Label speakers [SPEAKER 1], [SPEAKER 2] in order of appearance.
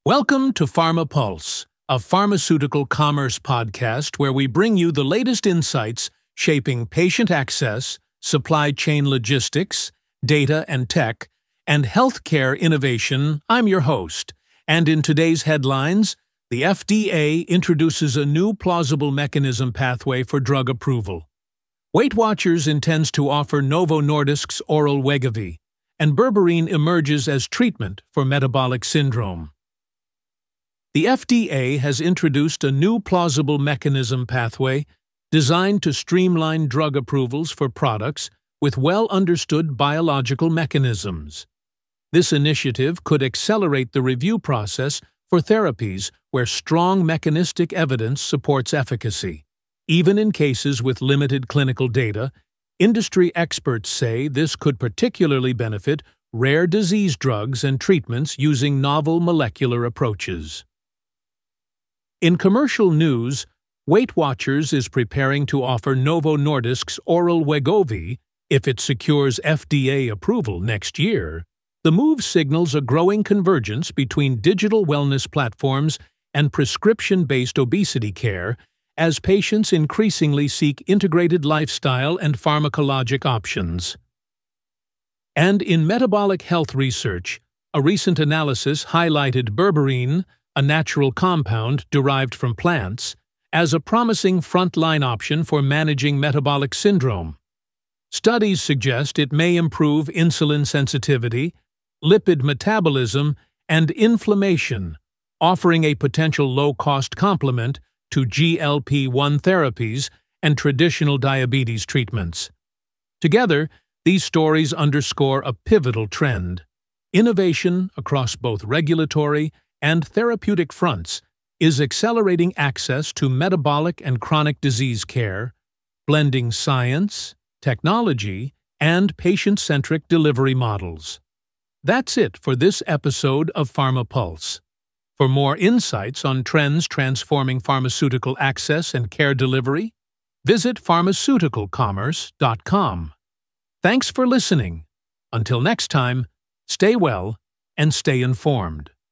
[SPEAKER 1] Welcome to Pharma Pulse, a pharmaceutical commerce podcast where we bring you the latest insights shaping patient access, supply chain logistics, data and tech, and healthcare innovation. I'm your host, and in today's headlines, the FDA introduces a new plausible mechanism pathway for drug approval. Weight Watchers intends to offer Novo Nordisk's oral Wegovy, and berberine emerges as treatment for metabolic syndrome. The FDA has introduced a new plausible mechanism pathway designed to streamline drug approvals for products with well-understood biological mechanisms. This initiative could accelerate the review process for therapies where strong mechanistic evidence supports efficacy. Even in cases with limited clinical data, industry experts say this could particularly benefit rare disease drugs and treatments using novel molecular approaches. In commercial news, Weight Watchers is preparing to offer Novo Nordisk's oral Wegovy if it secures FDA approval next year. The move signals a growing convergence between digital wellness platforms and prescription-based obesity care as patients increasingly seek integrated lifestyle and pharmacologic options. And in metabolic health research, a recent analysis highlighted berberine, a natural compound derived from plants, as a promising frontline option for managing metabolic syndrome. Studies suggest it may improve insulin sensitivity, lipid metabolism, and inflammation, offering a potential low-cost complement to GLP-1 therapies and traditional diabetes treatments. Together, these stories underscore a pivotal trend. Innovation across both regulatory and therapeutic fronts is accelerating access to metabolic and chronic disease care, blending science, technology, and patient-centric delivery models. That's it for this episode of Pharma Pulse. For more insights on trends transforming pharmaceutical access and care delivery, visit pharmaceuticalcommerce.com. Thanks for listening. Until next time, stay well and stay informed.